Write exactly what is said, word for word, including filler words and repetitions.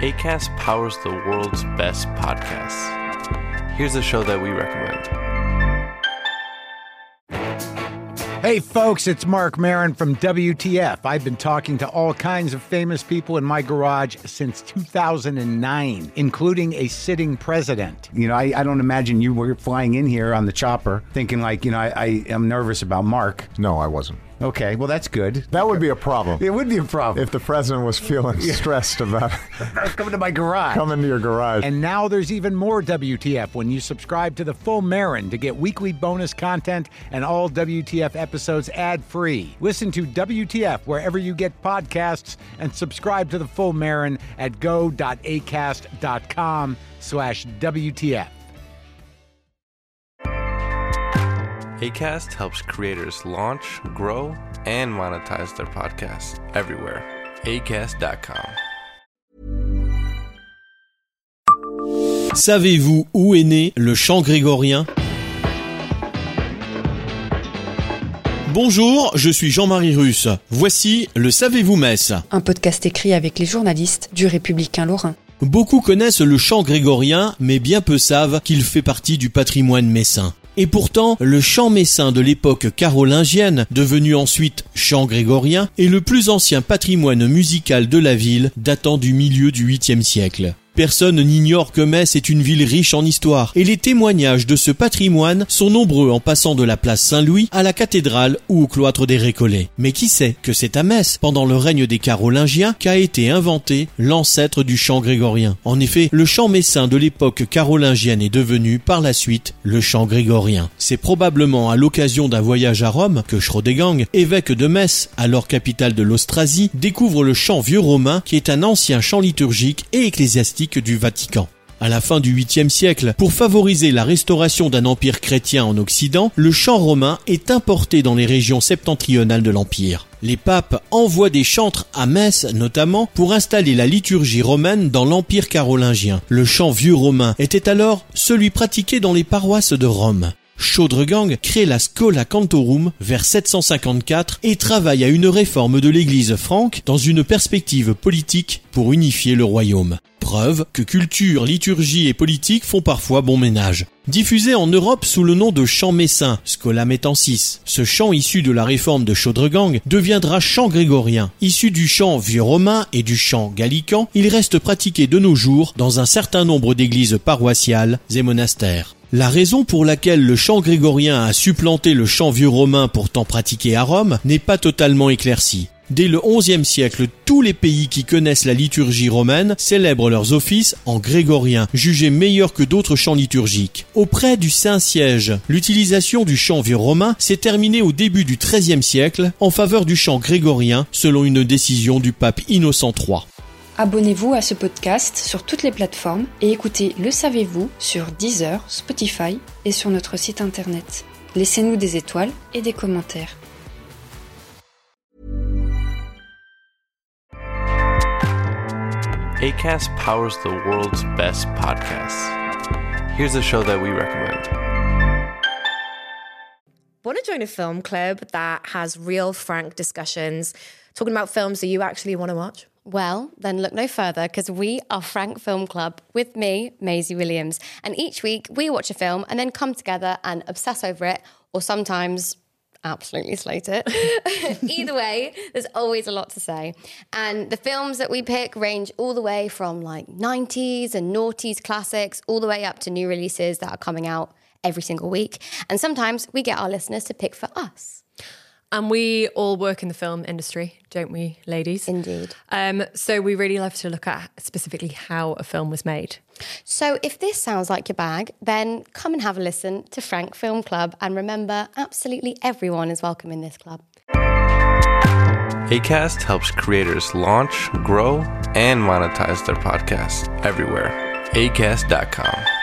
Acast powers the world's best podcasts. Here's a show that we recommend. Hey folks, it's Mark Maron from W T F. I've been talking to all kinds of famous people in my garage since two thousand nine, including a sitting president. You know, I, I don't imagine you were flying in here on the chopper thinking like, you know, I, I am nervous about Mark. No, I wasn't. Okay, well, that's good. That would be a problem. It would be a problem. If the president was feeling stressed about coming to my garage. Coming to your garage. And now there's even more W T F when you subscribe to the full Maron to get weekly bonus content and all W T F episodes ad-free. Listen to W T F wherever you get podcasts and subscribe to the full Maron at go.acast.com slash WTF. Acast helps creators launch, grow, and monetize their podcasts everywhere. acast dot com. Savez-vous où est né le chant grégorien ? Bonjour, je suis Jean-Marie Russe. Voici le Savez-vous Metz ? Un podcast écrit avec les journalistes du Républicain Lorrain. Beaucoup connaissent le chant grégorien, mais bien peu savent qu'il fait partie du patrimoine messin. Et pourtant, le chant messin de l'époque carolingienne, devenu ensuite chant grégorien, est le plus ancien patrimoine musical de la ville, datant du milieu du huitième siècle. Personne n'ignore que Metz est une ville riche en histoire, et les témoignages de ce patrimoine sont nombreux en passant de la place Saint-Louis à la cathédrale ou au cloître des Récollets. Mais qui sait que c'est à Metz, pendant le règne des Carolingiens, qu'a été inventé l'ancêtre du chant grégorien. En effet, le chant messin de l'époque carolingienne est devenu par la suite le chant grégorien. C'est probablement à l'occasion d'un voyage à Rome que Chrodegang, évêque de Metz, alors capitale de l'Austrasie, découvre le chant vieux romain qui est un ancien chant liturgique et ecclésiastique du Vatican. À la fin du huitième siècle, pour favoriser la restauration d'un empire chrétien en Occident, le chant romain est importé dans les régions septentrionales de l'empire. Les papes envoient des chantres à Metz notamment pour installer la liturgie romaine dans l'empire carolingien. Le chant vieux romain était alors celui pratiqué dans les paroisses de Rome. Chrodegang crée la Schola Cantorum vers sept cent cinquante-quatre et travaille à une réforme de l'église franque dans une perspective politique pour unifier le royaume. Preuve que culture, liturgie et politique font parfois bon ménage. Diffusé en Europe sous le nom de chant messin, Schola Mettensis, ce chant issu de la réforme de Chrodegang deviendra chant grégorien. Issu du chant vieux romain et du chant gallican, il reste pratiqué de nos jours dans un certain nombre d'églises paroissiales et monastères. La raison pour laquelle le chant grégorien a supplanté le chant vieux romain pourtant pratiqué à Rome n'est pas totalement éclaircie. Dès le onzième siècle, tous les pays qui connaissent la liturgie romaine célèbrent leurs offices en grégorien, jugés meilleurs que d'autres chants liturgiques. Auprès du Saint-Siège, l'utilisation du chant vieux romain s'est terminée au début du treizième siècle en faveur du chant grégorien selon une décision du pape Innocent trois. Abonnez-vous à ce podcast sur toutes les plateformes et écoutez Le Savez-vous sur Deezer, Spotify et sur notre site internet. Laissez-nous des étoiles et des commentaires. Acast powers the world's best podcasts. Here's a show that we recommend. Want to join a film club that has real, frank discussions, talking about films that you actually want to watch? Well, then look no further, because we are Frank Film Club with me, Maisie Williams. And each week we watch a film and then come together and obsess over it, or sometimes absolutely slate it. Either way, there's always a lot to say. And the films that we pick range all the way from like nineties and noughties classics, all the way up to new releases that are coming out every single week. And sometimes we get our listeners to pick for us. And we all work in the film industry, don't we, ladies? Indeed. Um, so we really love to look at specifically how a film was made. So if this sounds like your bag, then come and have a listen to Frank Film Club. And remember, absolutely everyone is welcome in this club. Acast helps creators launch, grow, and monetize their podcasts everywhere. acast dot com.